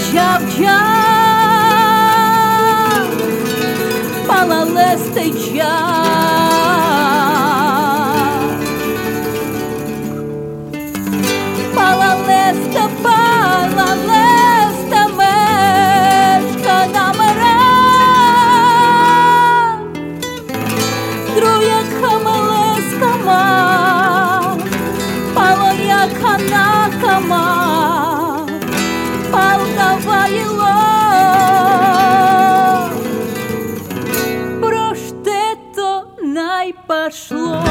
Пошло.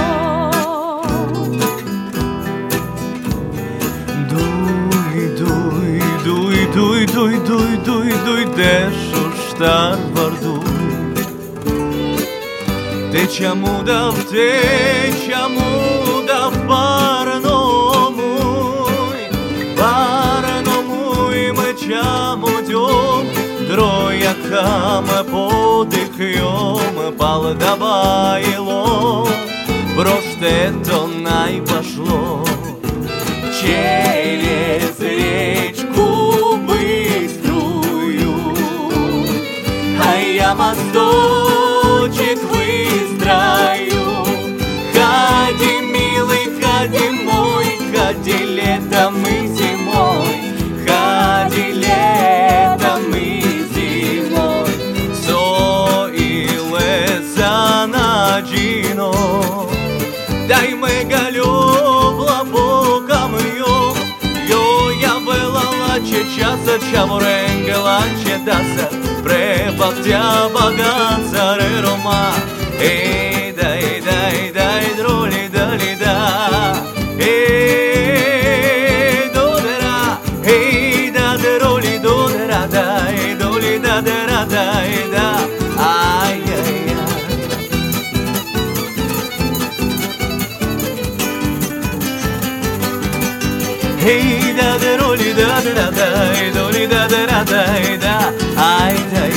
Дуj, deșo ștar vardui. Te ceamudav parnomui me ceamudjom, droiaka me podihjom, pal dabajilo, проштето най пошло. Через речку быструю, а я мосточек выстрою. Ходи, милый, ходи мой, ходи летом и зимой, ходи летом и зимой. Соиле санаджино, дай ме галю лапокам yo ya vela lache chasa chavorenge lache dasa prepatya baganza re roma dai droli dali da dodera da droli dodera dai doli da dera dai da ay hey da da roli da da da da, doli da da da da, ay da